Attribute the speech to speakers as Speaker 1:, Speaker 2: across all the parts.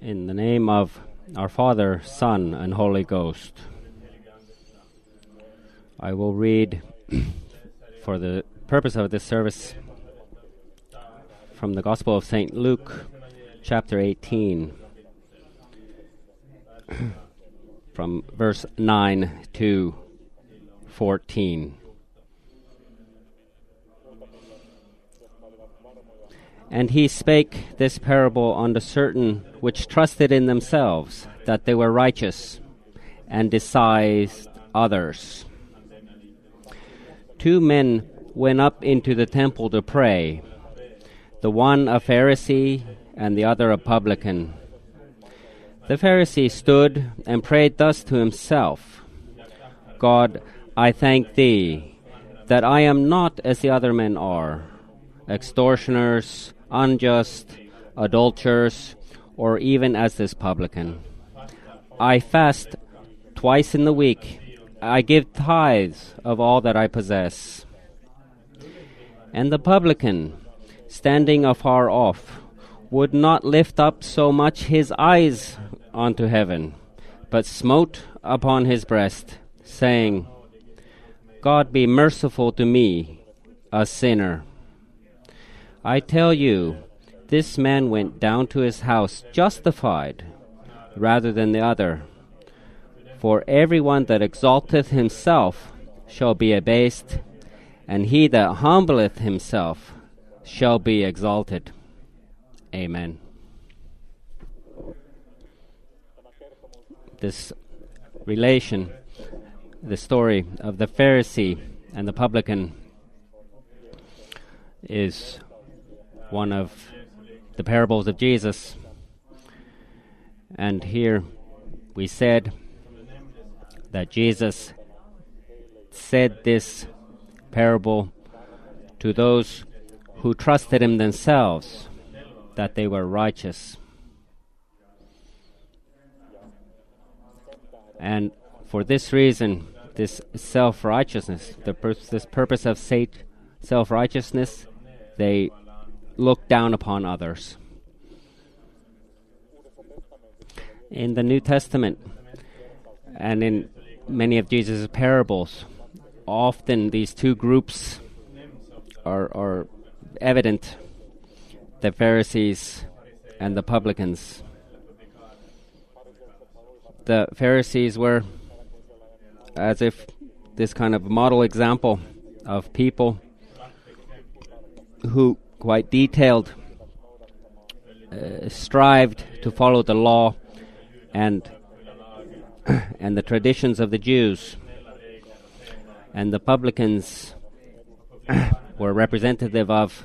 Speaker 1: In the name of our Father, Son, and Holy Ghost, I will read, for the purpose of this service, from the Gospel of St. Luke, chapter 18, from verse 9 to 14. And he spake this parable unto certain which trusted in themselves that they were righteous, and despised others. 2 men went up into the temple to pray, the one a Pharisee, and the other a publican. The Pharisee stood and prayed thus to himself, God, I thank thee, that I am not as the other men are, extortioners, unjust, adulterers, or even as this publican. I fast twice in the week. I give tithes of all that I possess. And the publican, standing afar off, would not lift up so much his eyes unto heaven, but smote upon his breast, saying, God be merciful to me, a sinner. I tell you, this man went down to his house justified rather than the other. For everyone that exalteth himself shall be abased, and he that humbleth himself shall be exalted. Amen. This relation, the story of the Pharisee and the publican, is one of the parables of Jesus. And here we said that Jesus said this parable to those who trusted in themselves that they were righteous. And for this reason, this self-righteousness, this purpose of self-righteousness, they look down upon others. In the New Testament and in many of Jesus' parables, often these two groups are evident, the Pharisees and the publicans. The Pharisees were as if this kind of model example of people who quite detailed strived to follow the law and the traditions of the Jews, and the publicans were representative of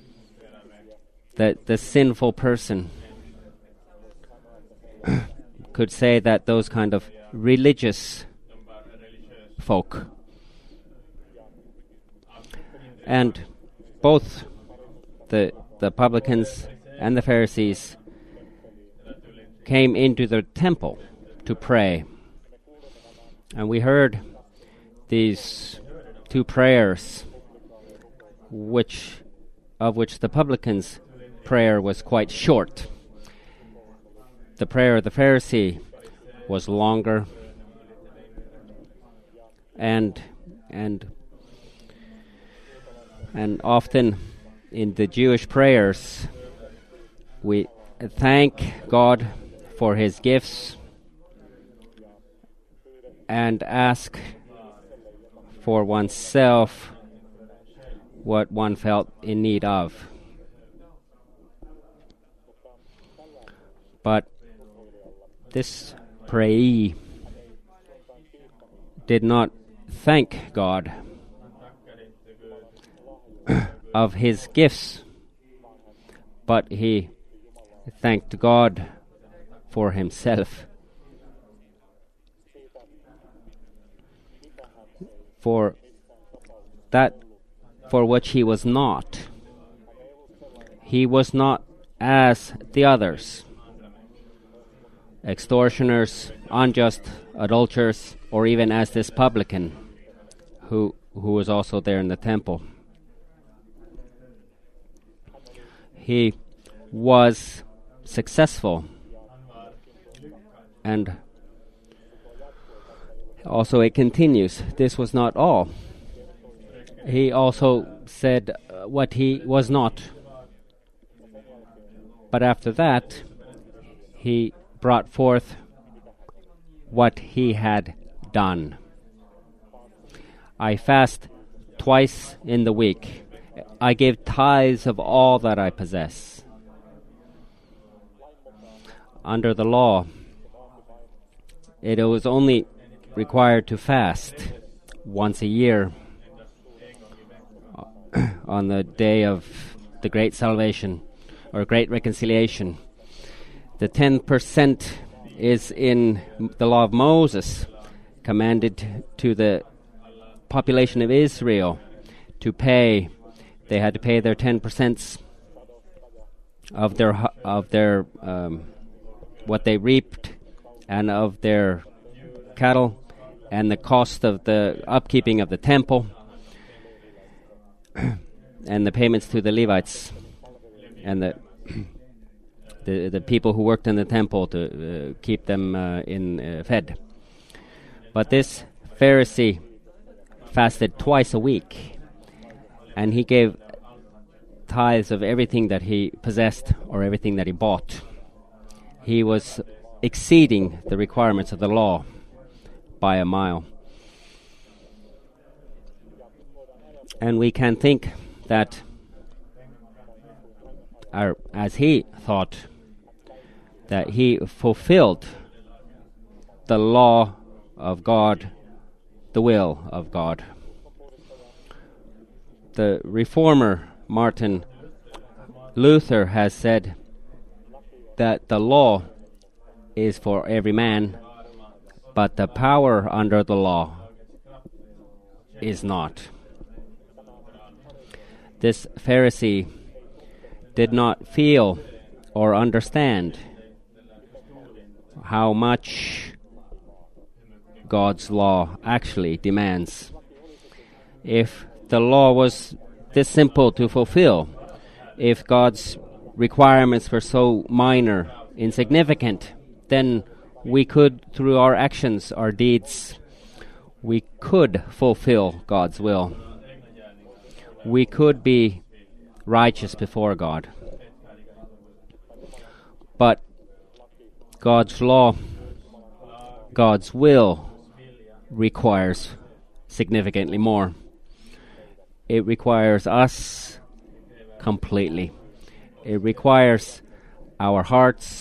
Speaker 1: the sinful person. Could say that those kind of religious folk, and both the publicans and the Pharisees came into the temple to pray. And we heard these 2 prayers, of which the publican's prayer was quite short. The prayer of the Pharisee was longer, and often in the Jewish prayers, we thank God for His gifts and ask for oneself what one felt in need of. But this prayee did not thank God of His gifts, but he thanked God for himself, for that for which he was not. He was not as the others, extortioners, unjust, adulterers, or even as this publican who was also there in the temple. He was successful And also it continues, this was not all. He also said what he was not. But after that, he brought forth what he had done. I fast twice in the week. I give tithes of all that I possess. Under the law, it was only required to fast once a year on the day of the great salvation or great reconciliation. The 10% is in the law of Moses, commanded to the population of Israel to pay. They had to pay their 10% of their what they reaped and of their cattle and the cost of the upkeeping of the temple and the payments to the Levites and the people who worked in the temple to keep them fed. But this Pharisee fasted twice a week, and he gave tithes of everything that he possessed or everything that he bought. He was exceeding the requirements of the law by a mile. And we can think that, as he thought, that he fulfilled the law of God, the will of God. The reformer Martin Luther has said that the law is for every man, but the power under the law is not. This Pharisee did not feel or understand how much God's law actually demands. If the law was this simple to fulfill, if God's requirements were so minor, insignificant, then we could, through our actions, our deeds, we could fulfill God's will. We could be righteous before God. But God's law, God's will, requires significantly more. It requires us completely. It requires our hearts,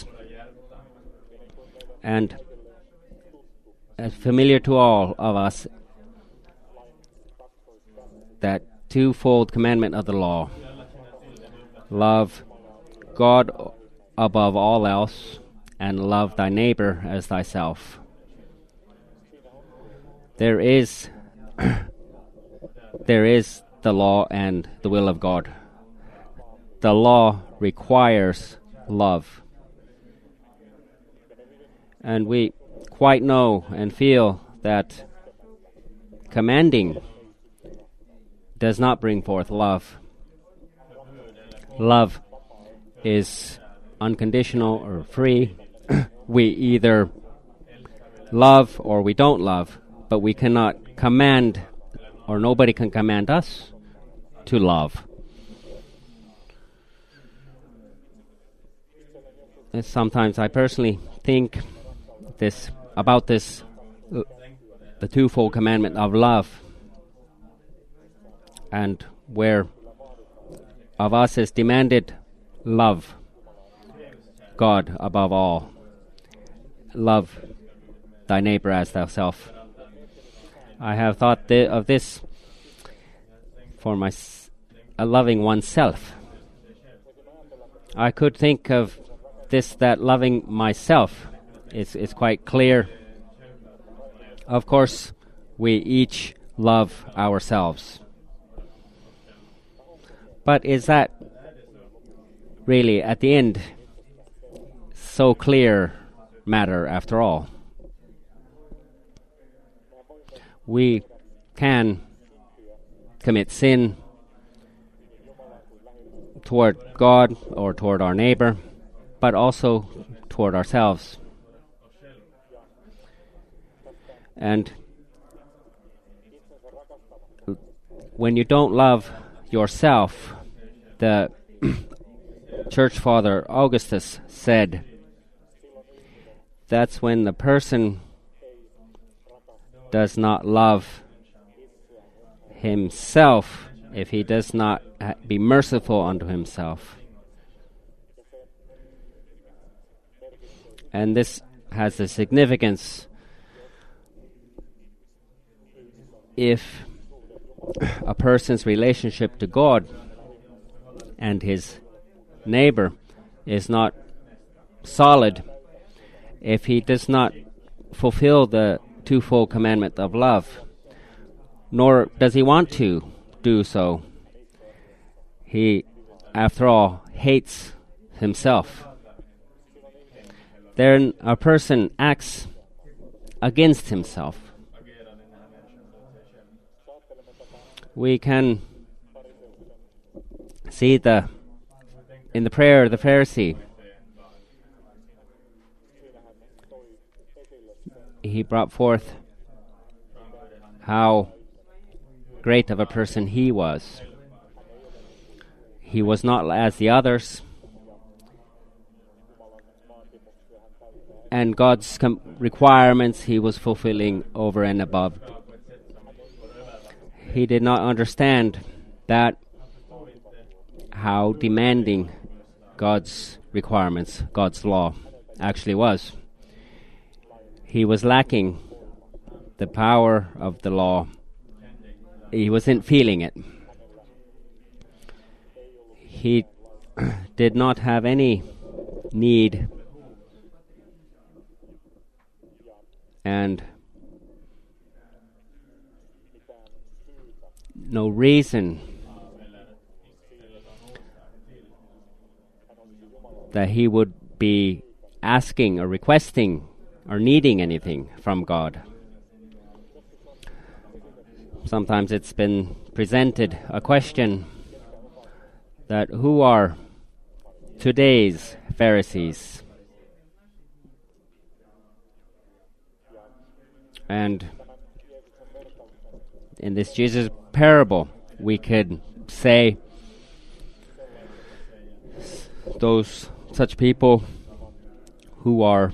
Speaker 1: and as familiar to all of us, that twofold commandment of the law: love God above all else, and love thy neighbor as thyself. There is the law and the will of God. The law requires love. And we quite know and feel that commanding does not bring forth love. Love is unconditional or free. We either love or we don't love, but we cannot command, or nobody can command us to love. And sometimes I personally think about this, the twofold commandment of love, and where of us is demanded love God above all. Love thy neighbor as thyself. I have thought of this for loving oneself. I could think of this, that loving myself is quite clear. Of course, we each love ourselves. But is that really, at the end, so clear matter after all? We can commit sin toward God or toward our neighbor, but also toward ourselves. And when you don't love yourself, the Church Father Augustus said, that's when the person does not love himself, if he does not be merciful unto himself. And this has a significance if a person's relationship to God and his neighbor is not solid, if he does not fulfill the twofold commandment of love, nor does he want to do so. He, after all, hates himself. Then a person acts against himself. We can see in the prayer of the Pharisee, he brought forth how great of a person he was. He was not as the others, and God's requirements he was fulfilling over and above. He did not understand that how demanding God's requirements, God's law, actually was. He was lacking the power of the law. He wasn't feeling it. He did not have any need and no reason that he would be asking or requesting or needing anything from God. Sometimes it's been presented a question that who are today's Pharisees? And in this Jesus parable, we could say such people who are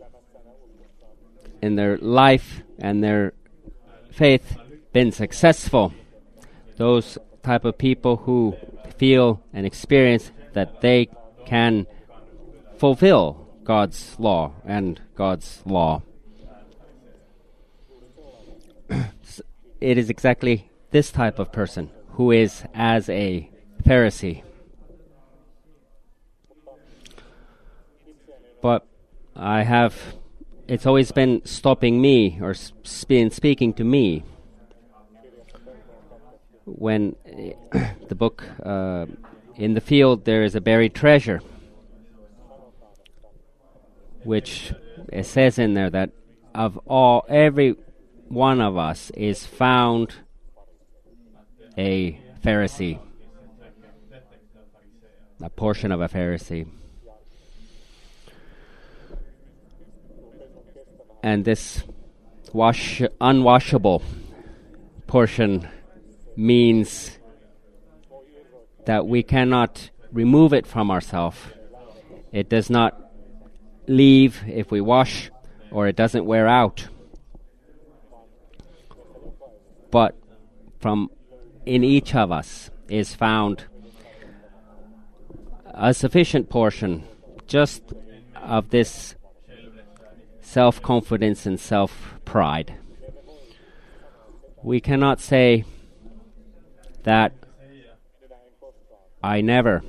Speaker 1: in their life and their faith been successful, those type of people who feel and experience that they can fulfill God's law and God's law. It is exactly this type of person who is as a Pharisee. But it's always been stopping me or been speaking to me when the book In the Field There is a Buried Treasure, which it says in there that every one of us is found a Pharisee, a portion of a Pharisee. And this unwashable portion means that we cannot remove it from ourselves. It does not leave if we wash, or it doesn't wear out. But in each of us is found a sufficient portion just of this self-confidence and self-pride. We cannot say that I am never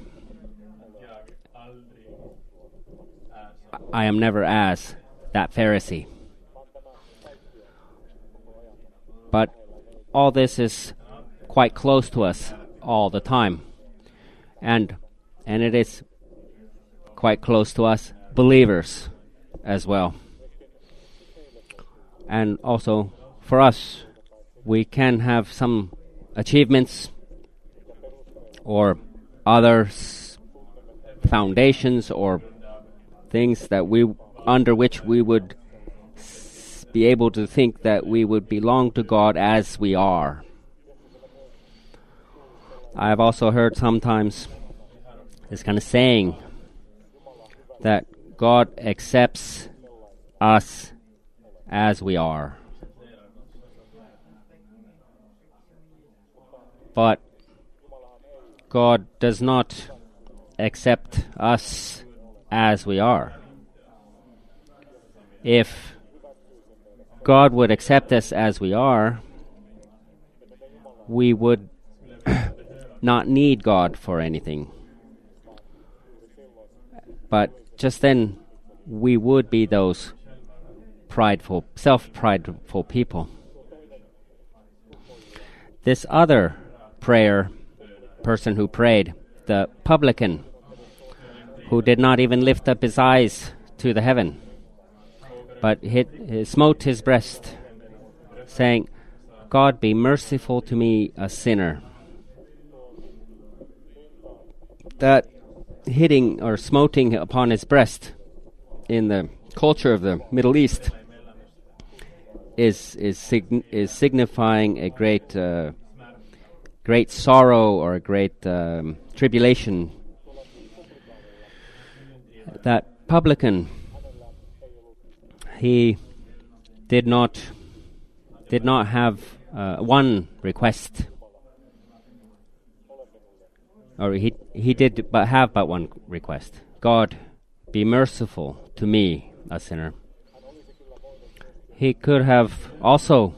Speaker 1: as that Pharisee. But all this is quite close to us all the time. And it is quite close to us believers as well. And also for us, we can have some achievements or other foundations or things that under which we would be able to think that we would belong to God as we are. I have also heard sometimes this kind of saying that God accepts us as we are. But God does not accept us as we are. If God would accept us as we are, we would not need God for anything. But just then, we would be those prideful, self-prideful people. This other person who prayed, the publican, who did not even lift up his eyes to the heaven, but smote his breast, saying, God, be merciful to me, a sinner. That hitting or smoting upon his breast in the culture of the Middle East is signifying a great sorrow or a great tribulation. That publican, he did not have one request, or he did but have but one request: God, be merciful to me, a sinner. He could have also,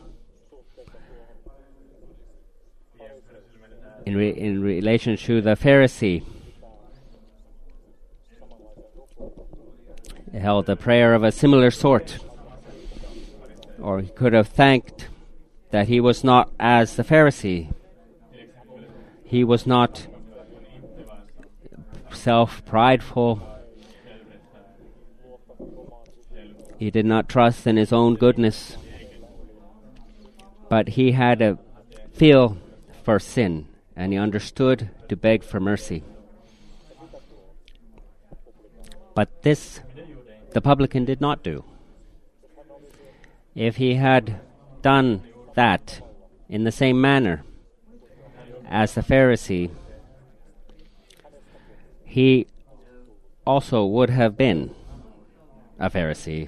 Speaker 1: in relation to the Pharisee, held a prayer of a similar sort. Or he could have thanked that he was not as the Pharisee. He was not self-prideful. He did not trust in his own goodness. But he had a feel for sin, and he understood to beg for mercy. But this the publican did not do. If he had done that in the same manner as the Pharisee, he also would have been a Pharisee.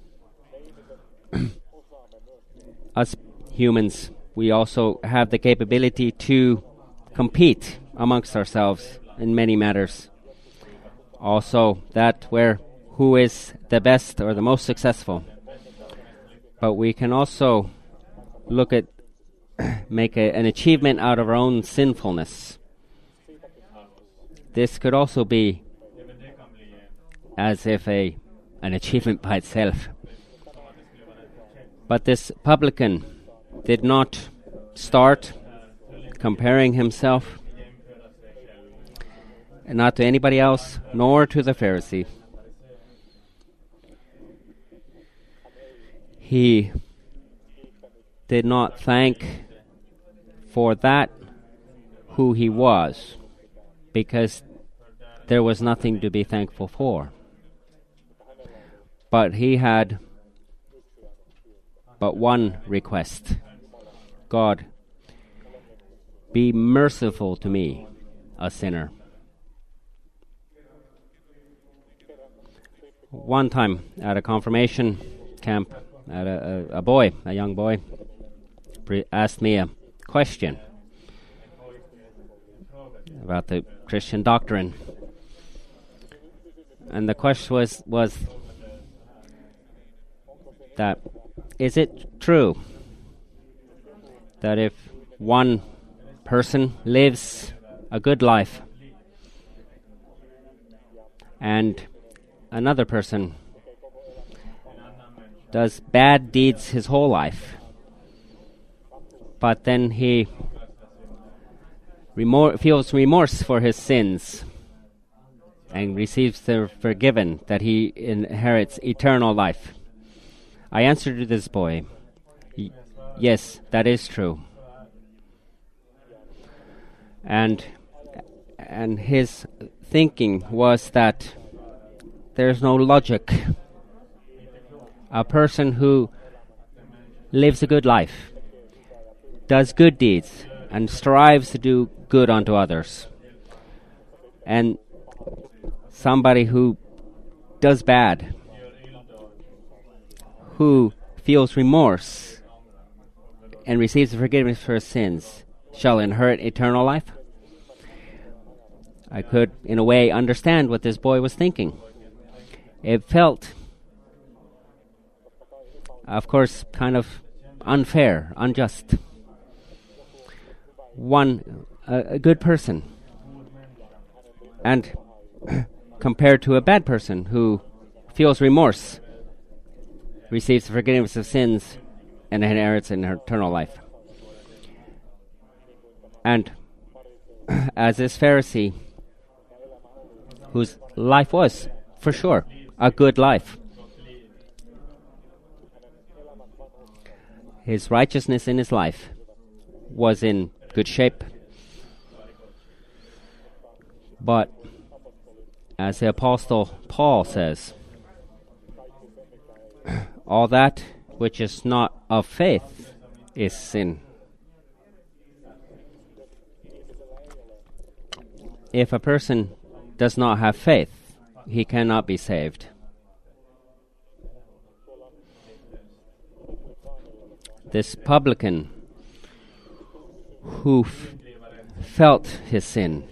Speaker 1: Us humans, we also have the capability to compete amongst ourselves in many matters. Also, that where who is the best or the most successful. But we can also look at make an achievement out of our own sinfulness. This could also be as if an achievement by itself. But this publican did not start comparing himself, not to anybody else, nor to the Pharisee. He did not thank for that who he was, because there was nothing to be thankful for. But he had but one request: God, be merciful to me, a sinner. One time at a confirmation camp, a young boy, asked me a question about the Christian doctrine. And the question was that, is it true that if one person lives a good life and another person does bad deeds his whole life, but then he feels remorse for his sins and receives the forgiven, that he inherits eternal life? I answered to this boy, yes, that is true. And his thinking was that there's no logic. A person who lives a good life, does good deeds, and strives to do good unto others, and somebody who does bad, who feels remorse and receives forgiveness for his sins, shall inherit eternal life? I could, in a way, understand what this boy was thinking. It felt, of course, kind of unfair, unjust. A good person, and compared to a bad person who feels remorse, receives the forgiveness of sins, and inherits an eternal life. And as this Pharisee, whose life was, for sure, a good life, his righteousness in his life was in good shape. But as the Apostle Paul says, all that which is not of faith is sin. If a person does not have faith, he cannot be saved. This publican who felt his sin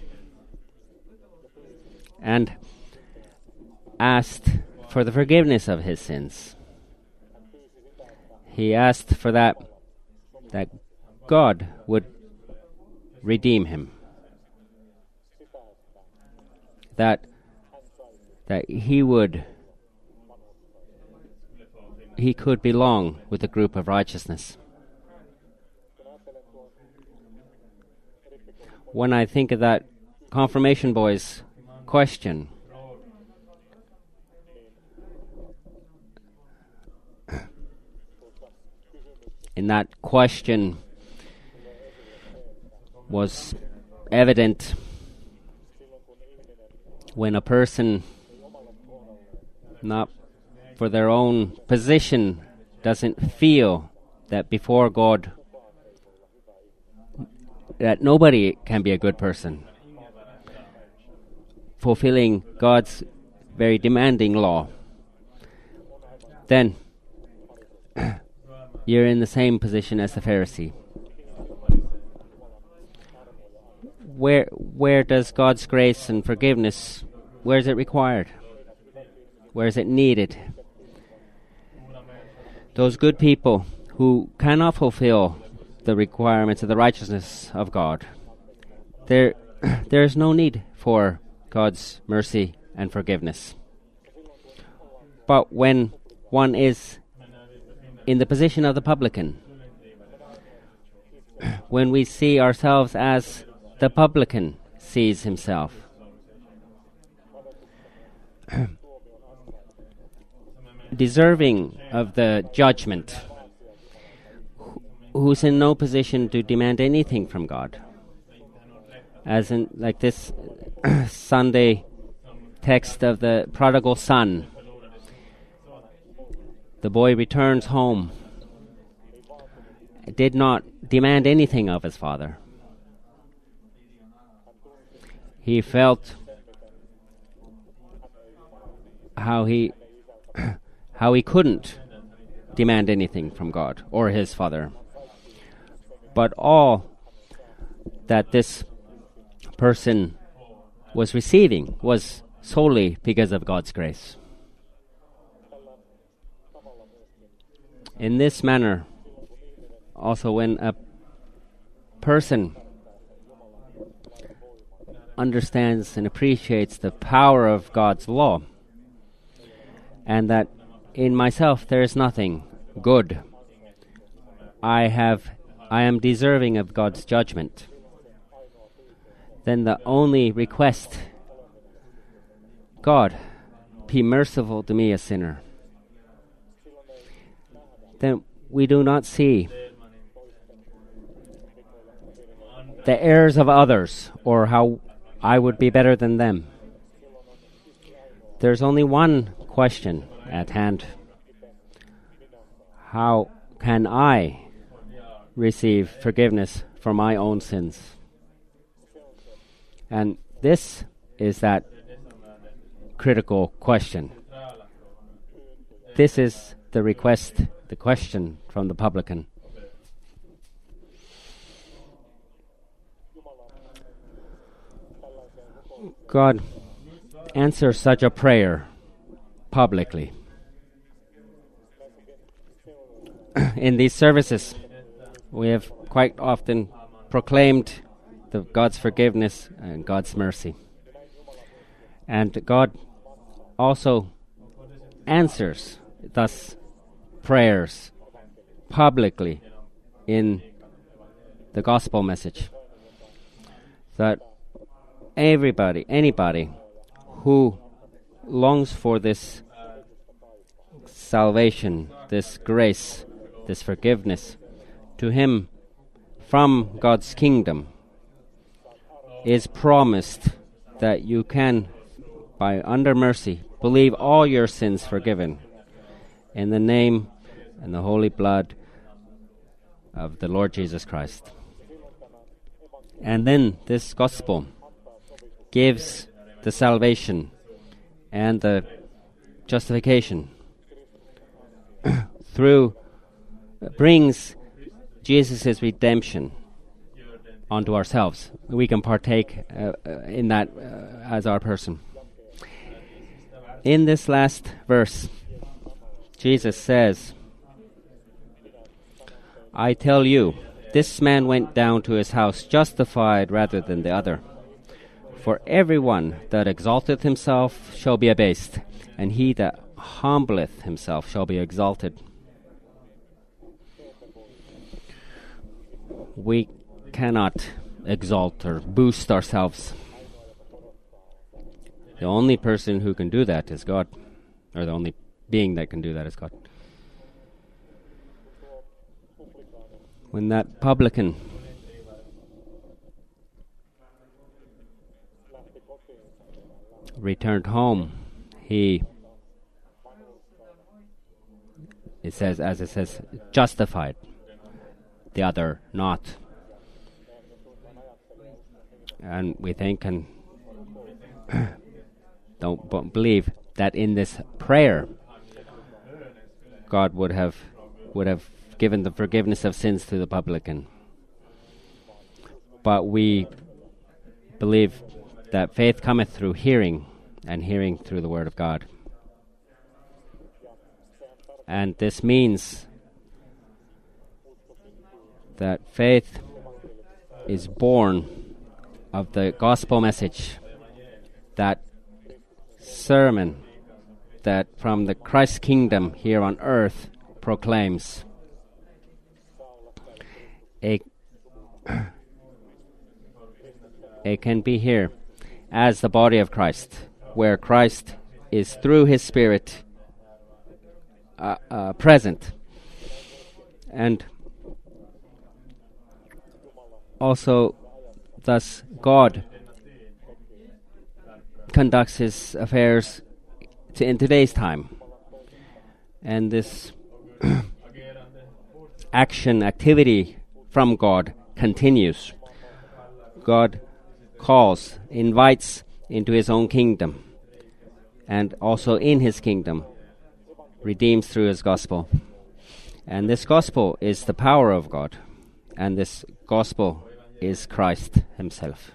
Speaker 1: and asked for the forgiveness of his sins. He asked for that God would redeem him, that he could belong with the group of righteousness. When I think of that confirmation boy's question, in that question was evident when a person, not for their own position, doesn't feel that before God that nobody can be a good person, fulfilling God's very demanding law, then you're in the same position as the Pharisee. Where does God's grace and forgiveness, where is it required? Where is it needed? Those good people who cannot fulfill the requirements of the righteousness of God, there is no need for God's mercy and forgiveness. But when one is in the position of the publican, when we see ourselves as the publican sees himself, deserving of the judgment, who's in no position to demand anything from God. As in, like this Sunday text of the prodigal son, the boy returns home, did not demand anything of his father. He felt how he couldn't demand anything from God or his father. But all that this person was receiving was solely because of God's grace. In this manner, also when a person understands and appreciates the power of God's law, and that in myself there is nothing good, I am deserving of God's judgment, then the only request, God, be merciful to me, a sinner. Then we do not see the errors of others or how I would be better than them. There's only one question at hand. How can I receive forgiveness for my own sins? And this is that critical question. This is the request, the question from the publican. God answers such a prayer publicly. In these services, we have quite often proclaimed God's forgiveness and God's mercy. And God also answers thus prayers publicly in the gospel message. That anybody who longs for this salvation, this grace, this forgiveness to him from God's kingdom is promised that you can, by under mercy, believe all your sins forgiven in the name and the holy blood of the Lord Jesus Christ. And then this gospel gives the salvation and the justification brings Jesus' redemption onto ourselves. We can partake in that as our person. In this last verse, Jesus says, I tell you, this man went down to his house justified rather than the other. For everyone that exalteth himself shall be abased, and he that humbleth himself shall be exalted. We cannot exalt or boost ourselves. The only person who can do that is God, or the only being that can do that is God. When that publican returned home, it says, justified, the other not. And we think and don't believe that in this prayer God would have given the forgiveness of sins to the publican. But we believe that faith cometh through hearing, and hearing through the word of God. And this means that faith is born of the gospel message, that sermon that from the Christ kingdom here on earth proclaims. It can be here as the body of Christ, where Christ is through his Spirit present. And also, thus, God conducts his affairs in today's time. And this activity from God continues. God calls, invites into his own kingdom, and also in his kingdom redeems through his gospel. And this gospel is the power of God, and this gospel is Christ himself.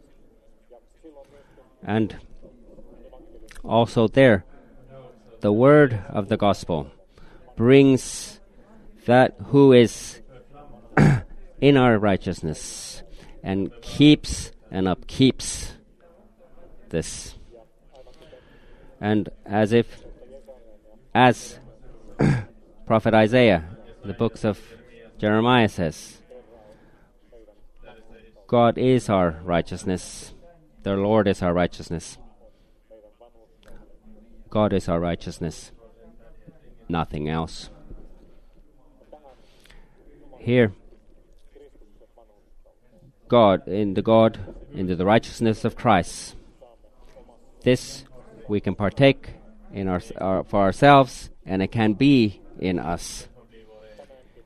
Speaker 1: And also there, the word of the gospel brings that who is in our righteousness and keeps and upkeeps this. And as Prophet Isaiah, the books of Jeremiah says, God is our righteousness. The Lord is our righteousness. God is our righteousness. Nothing else. Here, into the righteousness of Christ. This we can partake in for ourselves, and it can be in us.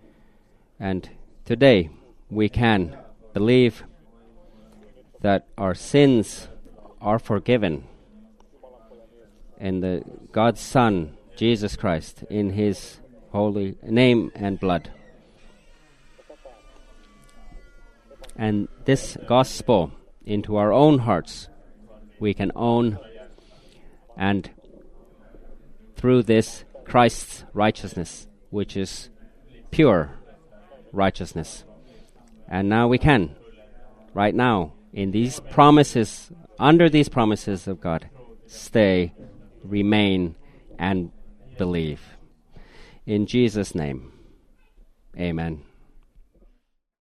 Speaker 1: And today we can believe that our sins are forgiven in the God's Son, Jesus Christ, in His holy name and blood. And this gospel into our own hearts we can own, and through this Christ's righteousness, which is pure righteousness. And now we can, right now, in these promises, under these promises of God, stay, remain, and believe. In Jesus' name, amen.